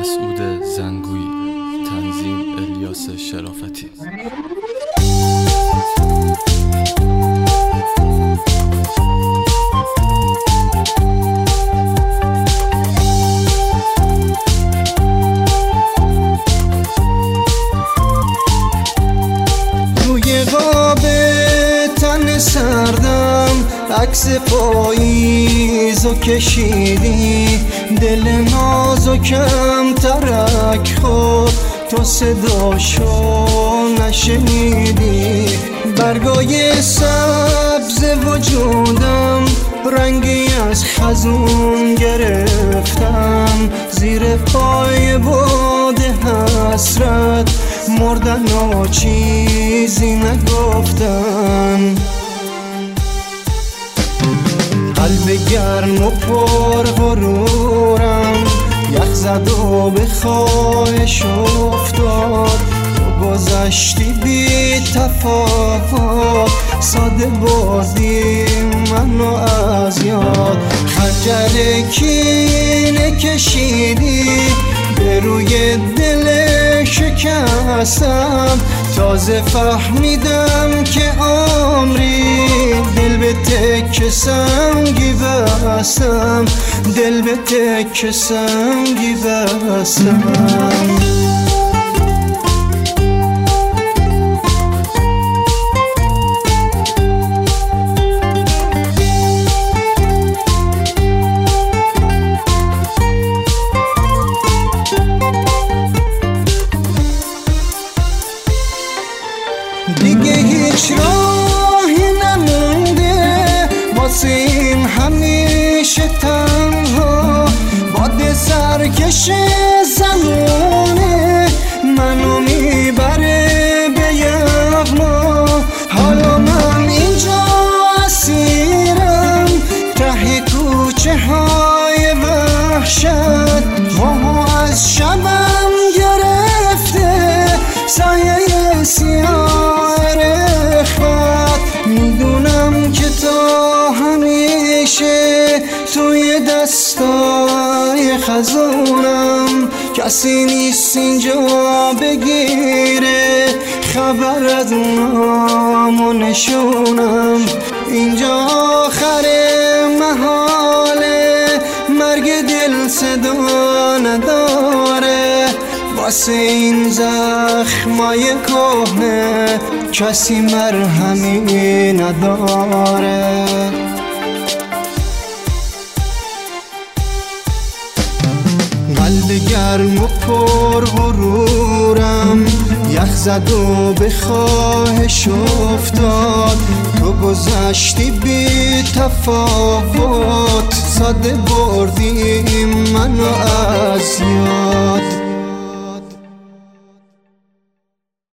مسعود زنگویی، تنظیم الیاس شرافتی. روی قاب تن سردم عکس پاییزو کشیدی، دل نازکم ترک خورد تو صداشو نشنیدی. برگای سبز وجودم رنگی از خزون گرفتم، زیر پای باد حسرت مردن و چیزی نگفتن. قلب گرم و پر غرورم یخ زد و به خواهش افتاد، تو گذشتی بی تفاوت، ساده بردی منو از یاد. خنجر کینه کشیدی به روی دل شکستم، تازه فهمیدم که عمری دل به تک سنگی بستم، دل به تک سنگی بستم. دیگه هیچ راهی نمونده واسیم همیشه تنها، باد سرکش زمونه منو میبره به یغما. حالا من اینجا اسیرم ته کوچه های وحشت، ماهو از شبم گرفته سایه سیاه رخوت. میدونم که تا همیشه توی دستای خزونم، کسی نیست اینجا بگیره خبر از نام و نشونم. اینجا آخر محاله، مرگ دل صدا نداره، واسه این زخمای کهنه کسی مرهمی نداره. قلب گرم و پر غرورم یخ زد و به خواهش افتاد، تو گذشتی بی تفاوت، ساده بردی منو از یاد.